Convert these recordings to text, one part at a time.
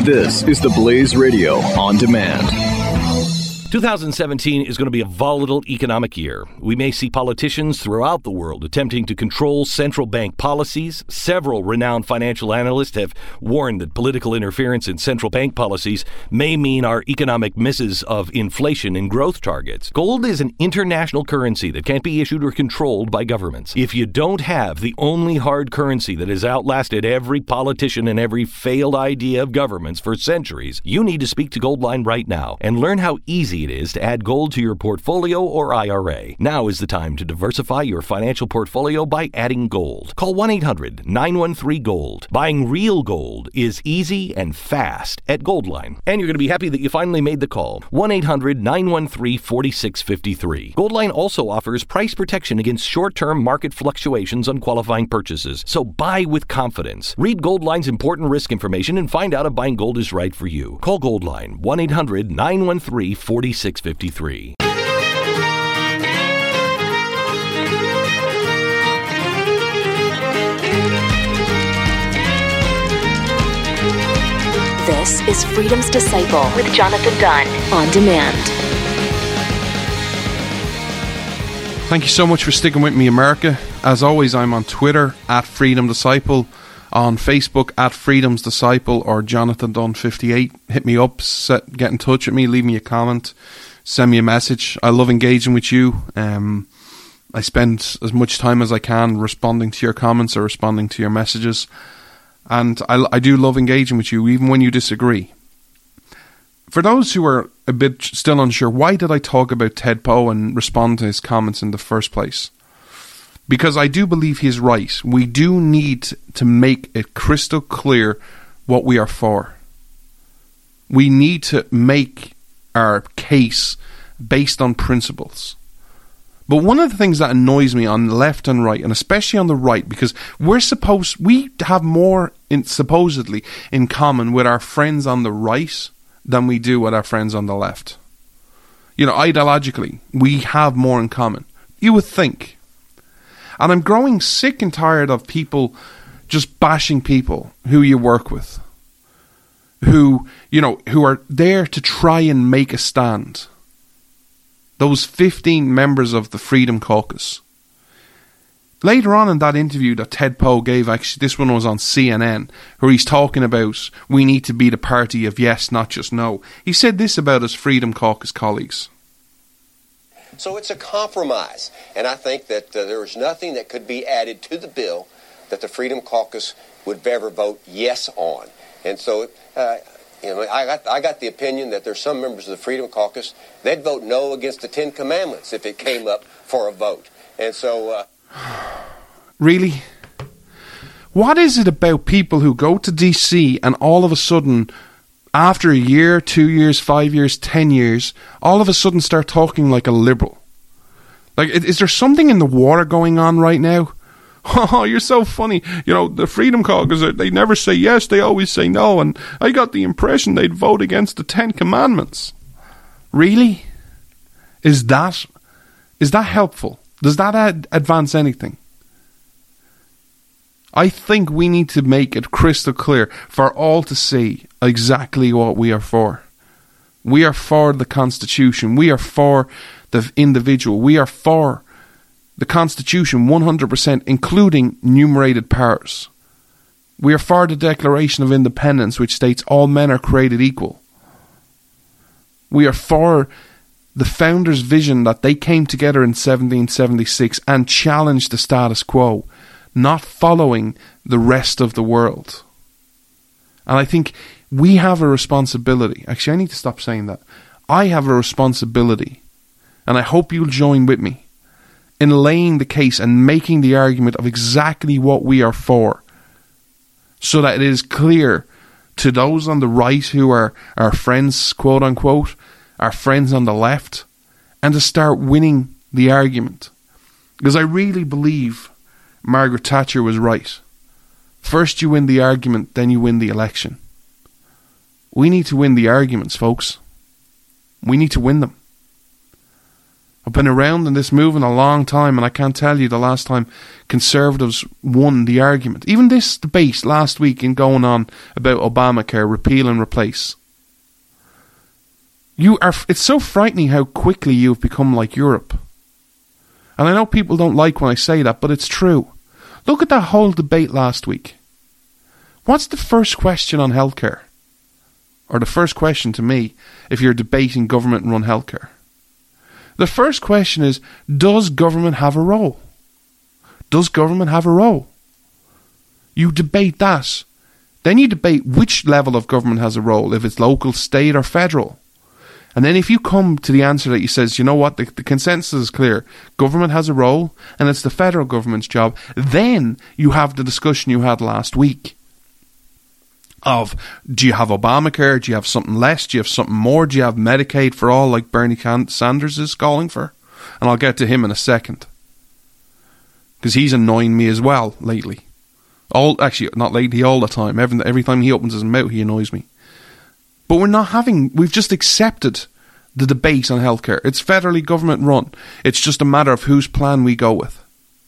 This is the Blaze Radio on demand. 2017 is going to be a volatile economic year. We may see politicians throughout the world attempting to control central bank policies. Several renowned financial analysts have warned that political interference in central bank policies may mean our economic misses of inflation and growth targets. Gold is an international currency that can't be issued or controlled by governments. If you don't have the only hard currency that has outlasted every politician and every failed idea of governments for centuries, you need to speak to Goldline right now and learn how easy it is to add gold to your portfolio or IRA. Now is the time to diversify your financial portfolio by adding gold. Call 1-800-913-GOLD. Buying real gold is easy and fast at Goldline. And you're going to be happy that you finally made the call. 1-800-913-4653. Goldline also offers price protection against short-term market fluctuations on qualifying purchases. So buy with confidence. Read Goldline's important risk information and find out if buying gold is right for you. Call Goldline 1-800-913-4653. This is Freedom's Disciple with Jonathan Dunn on demand. Thank you so much for sticking with me, America. As always, I'm on Twitter at Freedom Disciple, on Facebook at Freedom's Disciple or Jonathan Dunn 58. Hit me up, get in touch with me, leave me a comment, send me a message. I love engaging with you. I spend as much time as I can responding to your comments or responding to your messages. And I do love engaging with you, even when you disagree. For those who are a bit still unsure, why did I talk about Ted Poe and respond to his comments in the first place? Because I do believe he's right. We do need to make it crystal clear what we are for. We need to make our case based on principles. But one of the things that annoys me on the left and right, and especially on the right, because we have more supposedly in common with our friends on the right than we do with our friends on the left. You know, ideologically, we have more in common. You would think. And I'm growing sick and tired of people just bashing people who you work with, who are there to try and make a stand. Those 15 members of the Freedom Caucus. Later on in that interview that Ted Poe gave, actually this one was on CNN, where he's talking about we need to be the party of yes, not just no. He said this about his Freedom Caucus colleagues. So it's a compromise, and I think that there is nothing that could be added to the bill that the Freedom Caucus would ever vote yes on. And so, I got the opinion that there's some members of the Freedom Caucus, they'd vote no against the Ten Commandments if it came up for a vote. And so... Really? What is it about people who go to DC and all of a sudden, after a year, 2 years, 5 years, 10 years, all of a sudden start talking like a liberal? Like, is there something in the water going on right now? Oh, you're so funny. You know, the Freedom Caucus, they never say yes, they always say no, and I got the impression they'd vote against the Ten Commandments. Really? Is that helpful? Does that advance anything? I think we need to make it crystal clear for all to see exactly what we are for. We are for the Constitution. We are for the individual. We are for the Constitution 100%, including enumerated powers. We are for the Declaration of Independence, which states all men are created equal. We are for the founders' vision that they came together in 1776 and challenged the status quo, not following the rest of the world. And I think we have a responsibility. Actually, I need to stop saying that. I have a responsibility, and I hope you'll join with me in laying the case and making the argument of exactly what we are for, so that it is clear to those on the right who are our friends, quote unquote, our friends on the left, and to start winning the argument. Because I really believe Margaret Thatcher was right. First you win the argument, then you win the election. We need to win the arguments, folks. We need to win them. I've been around in this movement a long time, and I can't tell you the last time Conservatives won the argument. Even this debate last week in going on about Obamacare, repeal and replace. It's so frightening how quickly you've become like Europe. And I know people don't like when I say that, but it's true. Look at that whole debate last week. What's the first question on healthcare? Or the first question to me, if you're debating government-run healthcare? The first question is, does government have a role? Does government have a role? You debate that. Then you debate which level of government has a role, if it's local, state or federal. And then if you come to the answer that you says, you know what, the consensus is clear, government has a role and it's the federal government's job, then you have the discussion you had last week of, do you have Obamacare, do you have something less, do you have something more, do you have Medicaid for all like Bernie Sanders is calling for? And I'll get to him in a second. Because he's annoying me as well lately. Actually, not lately, all the time. Every time he opens his mouth, he annoys me. But we've just accepted the debate on healthcare. It's federally government run. It's just a matter of whose plan we go with.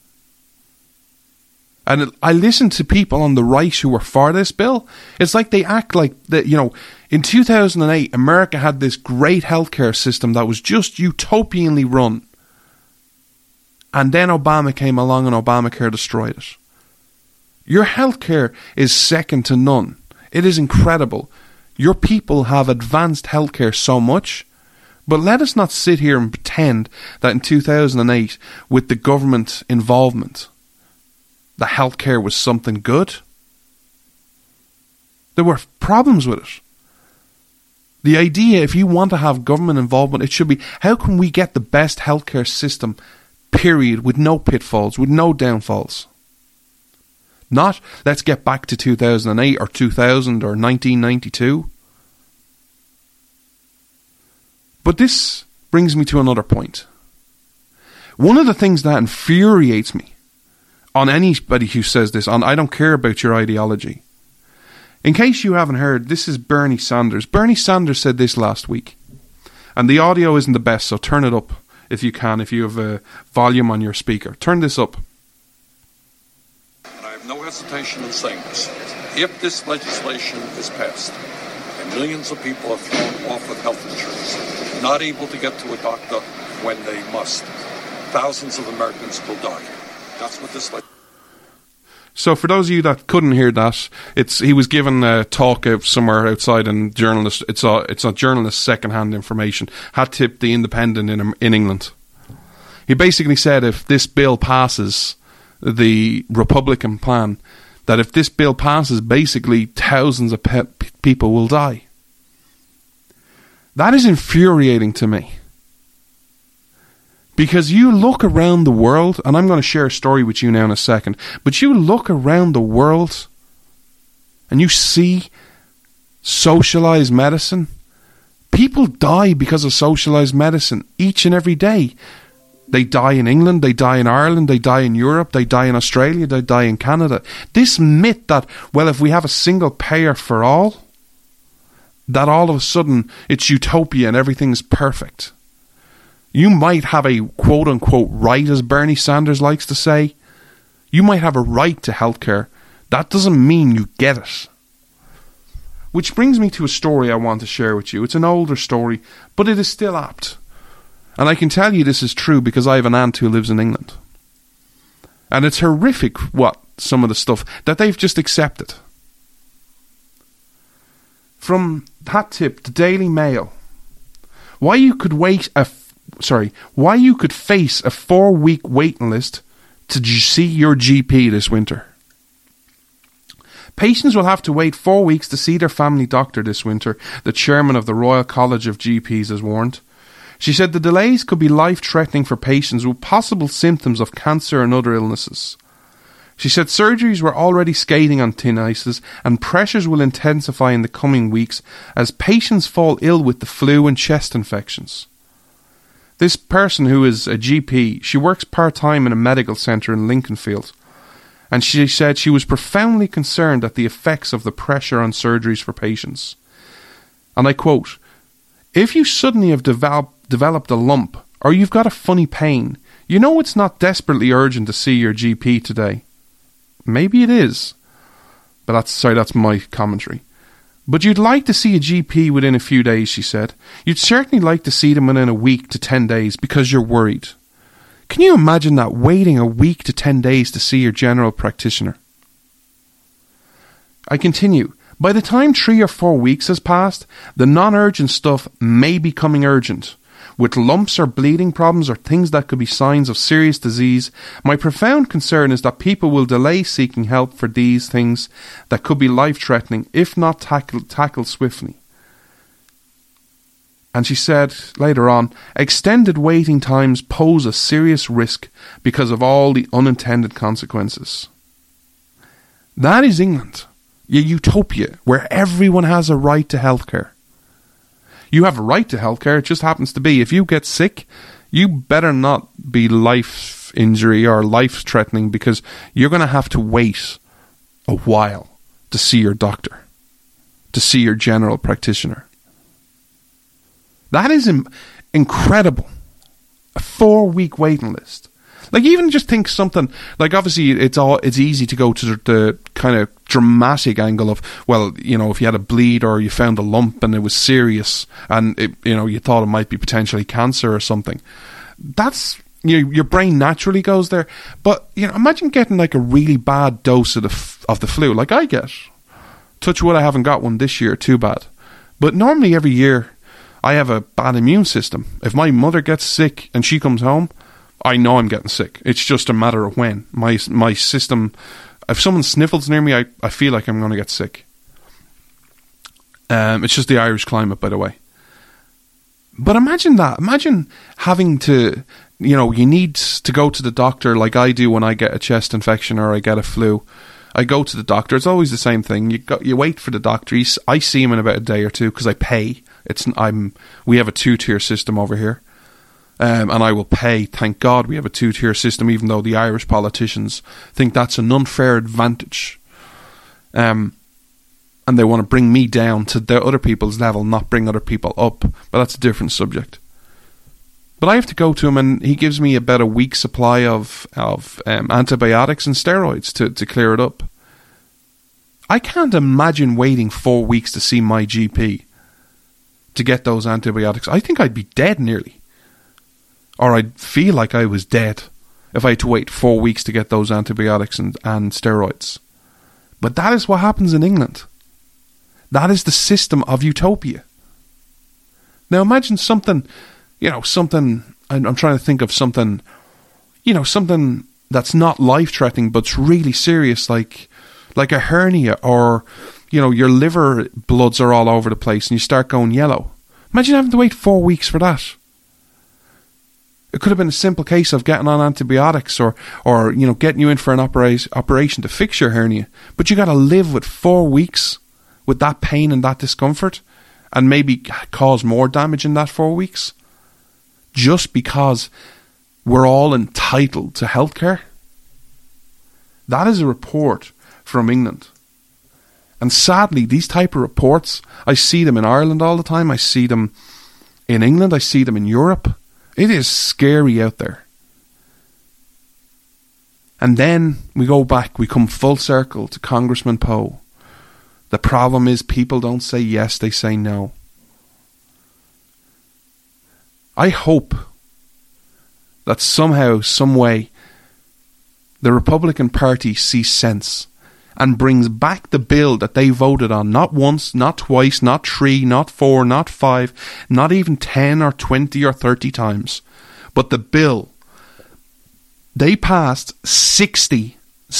And I listen to people on the right who were for this bill. It's like they act like that, in 2008, America had this great healthcare system that was just utopianly run. And then Obama came along and Obamacare destroyed it. Your healthcare is second to none. It is incredible. Your people have advanced healthcare so much. But let us not sit here and pretend that in 2008, with the government involvement, the healthcare was something good. There were problems with it. The idea, if you want to have government involvement, it should be, how can we get the best healthcare system, period, with no pitfalls, with no downfalls? Not, let's get back to 2008 or 2000 or 1992. But this brings me to another point. One of the things that infuriates me on anybody who says this, I don't care about your ideology. In case you haven't heard, this is Bernie Sanders. Bernie Sanders said this last week. And the audio isn't the best, so turn it up if you can, if you have a volume on your speaker. Turn this up. And I have no hesitation in saying this. If this legislation is passed, and millions of people are thrown off of health insurance, not able to get to a doctor when they must, thousands of Americans will die. That's what this So for those of you that couldn't hear that, he was given a talk out somewhere outside, and journalist. It's a journalist second-hand information. Hat tip The Independent in England. He basically said if this bill passes, the Republican plan, that if this bill passes, basically thousands of people will die. That is infuriating to me. Because you look around the world, and I'm going to share a story with you now in a second, but you look around the world and you see socialized medicine. People die because of socialized medicine each and every day. They die in England, they die in Ireland, they die in Europe, they die in Australia, they die in Canada. This myth that, well, if we have a single payer for all, that all of a sudden it's utopia and everything's perfect. You might have a quote-unquote right, as Bernie Sanders likes to say. You might have a right to healthcare. That doesn't mean you get it. Which brings me to a story I want to share with you. It's an older story, but it is still apt. And I can tell you this is true because I have an aunt who lives in England. And it's horrific some of the stuff that they've just accepted. From that tip, the Daily Mail. Why you could face a 4-week waiting list to see your GP this winter. Patients will have to wait 4 weeks to see their family doctor this winter, the chairman of the Royal College of GPs has warned. She said the delays could be life-threatening for patients with possible symptoms of cancer and other illnesses. She said surgeries were already skating on thin ices and pressures will intensify in the coming weeks as patients fall ill with the flu and chest infections. This person, who is a GP, she works part-time in a medical centre in Lincolnfield, and she said she was profoundly concerned at the effects of the pressure on surgeries for patients. And I quote, "If you suddenly have developed a lump or you've got a funny pain, you know it's not desperately urgent to see your GP today. Maybe it is, but that's my commentary. But you'd like to see a GP within a few days, she said. You'd certainly like to see them within a week to 10 days because you're worried. Can you imagine that, waiting a week to 10 days to see your general practitioner? I continue. By the time 3 or 4 weeks has passed, the non-urgent stuff may be becoming urgent. With lumps or bleeding problems or things that could be signs of serious disease, my profound concern is that people will delay seeking help for these things that could be life-threatening if not tackled swiftly. And she said later on, extended waiting times pose a serious risk because of all the unintended consequences. That is England, a utopia where everyone has a right to healthcare. You have a right to healthcare. It just happens to be, if you get sick, you better not be life injury or life threatening, because you're going to have to wait a while to see your doctor, to see your general practitioner. That is incredible. A 4-week waiting list. Like, even just think something like, obviously it's easy to go to the kind of dramatic angle of, well, you know, if you had a bleed or you found a lump and it was serious and it, you know, you thought it might be potentially cancer or something. That's, your brain naturally goes there. But, you know, imagine getting like a really bad dose of the flu, like I get. Touch wood, I haven't got one this year, too bad. But normally every year I have a bad immune system. If my mother gets sick and she comes home, I know I'm getting sick. It's just a matter of when. My system, if someone sniffles near me, I feel like I'm going to get sick. It's just the Irish climate, by the way. But imagine that. Imagine having to, you know, you need to go to the doctor like I do when I get a chest infection or I get a flu. I go to the doctor. It's always the same thing. You wait for the doctor. I see him in about a day or two because I pay. We have a 2-tier system over here. And I will pay. Thank God we have a 2-tier system, even though the Irish politicians think that's an unfair advantage. And they want to bring me down to the other people's level, not bring other people up. But that's a different subject. But I have to go to him, and he gives me about a week's supply of antibiotics and steroids to clear it up. I can't imagine waiting 4 weeks to see my GP to get those antibiotics. I think I'd be dead nearly. Or I'd feel like I was dead if I had to wait 4 weeks to get those antibiotics and steroids. But that is what happens in England. That is the system of utopia. Now imagine something, I'm trying to think of something, something that's not life-threatening but's really serious, like a hernia, or, your liver bloods are all over the place and you start going yellow. Imagine having to wait 4 weeks for that. It could have been a simple case of getting on antibiotics or getting you in for an operation to fix your hernia. But you got to live with 4 weeks with that pain and that discomfort, and maybe cause more damage in that 4 weeks, just because we're all entitled to healthcare. That is a report from England. And sadly, these type of reports, I see them in Ireland all the time. I see them in England. I see them in Europe. It is scary out there. And then we go back, we come full circle to Congressman Poe. The problem is people don't say yes, they say no. I hope that somehow, some way, the Republican Party sees sense and brings back the bill that they voted on, not once, not twice, not 3, not 4, not 5, not even 10 or 20 or 30 times. But the bill they passed 60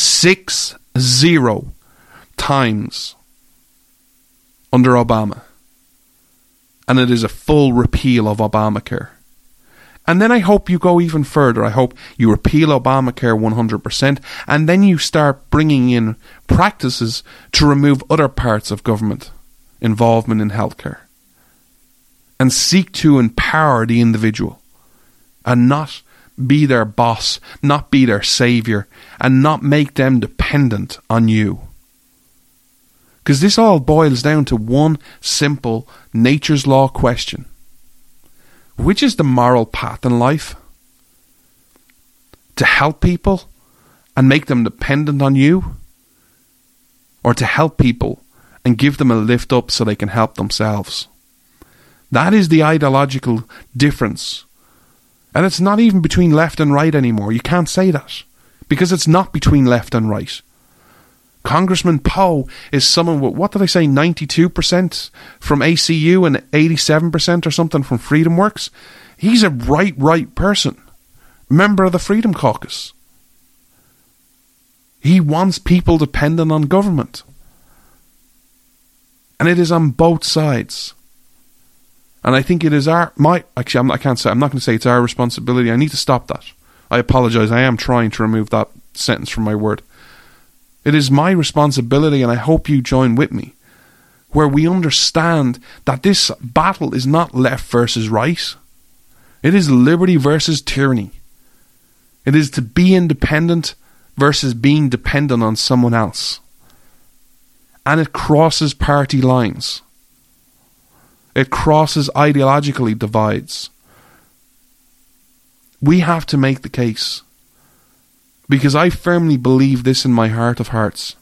times under Obama. And it is a full repeal of Obamacare. And then I hope you go even further. I hope you repeal Obamacare 100%, and then you start bringing in practices to remove other parts of government involvement in healthcare, and seek to empower the individual and not be their boss, not be their savior, and not make them dependent on you. Because this all boils down to one simple nature's law question. which is the moral path in life? To help people and make them dependent on you? Or to help people and give them a lift up so they can help themselves? That is the ideological difference. And it's not even between left and right anymore. You can't say that. Because it's not between left and right. Congressman Poe is someone with, what did I say, 92% from ACU and 87% or something from Freedom Works? He's a right person. Member of the Freedom Caucus. He wants people dependent on government. And it is on both sides. And I think it is I'm not going to say it's our responsibility. I need to stop that. I apologise. I am trying to remove that sentence from my word. It is my responsibility, and I hope you join with me, where we understand that this battle is not left versus right. It is liberty versus tyranny. It is to be independent versus being dependent on someone else. And it crosses party lines. It crosses ideologically divides. We have to make the case. Because I firmly believe this in my heart of hearts.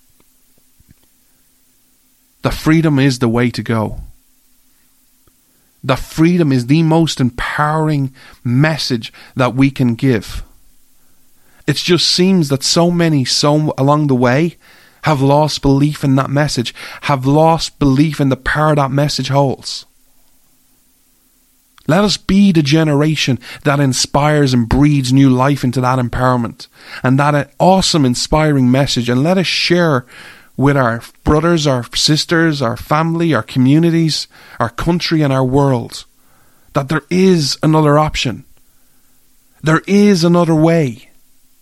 That freedom is the way to go. That freedom is the most empowering message that we can give. It just seems that so many along the way have lost belief in that message, have lost belief in the power that message holds. Let us be the generation that inspires and breathes new life into that empowerment and that awesome, inspiring message. And let us share with our brothers, our sisters, our family, our communities, our country and our world that there is another option. There is another way.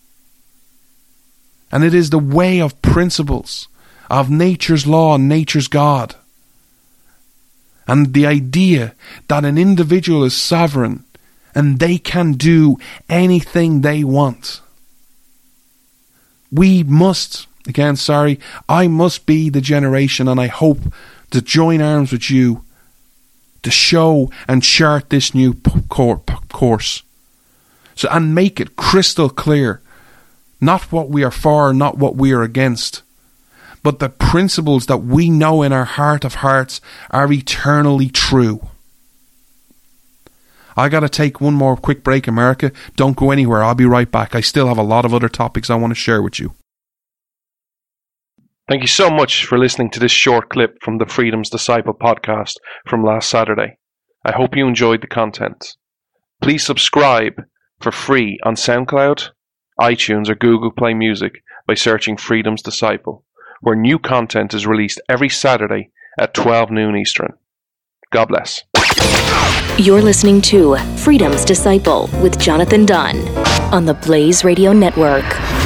And it is the way of principles, of nature's law and nature's God. And the idea that an individual is sovereign and they can do anything they want. We must, I must be the generation, and I hope to join arms with you to show and chart this new course. And make it crystal clear, not what we are for, not what we are against, but the principles that we know in our heart of hearts are eternally true. I got to take one more quick break, America. Don't go anywhere. I'll be right back. I still have a lot of other topics I want to share with you. Thank you so much for listening to this short clip from the Freedom's Disciple podcast from last Saturday. I hope you enjoyed the content. Please subscribe for free on SoundCloud, iTunes or Google Play Music by searching Freedom's Disciple, where new content is released every Saturday at 12 noon Eastern. God bless. You're listening to Freedom's Disciple with Jonathan Dunn on the Blaze Radio Network.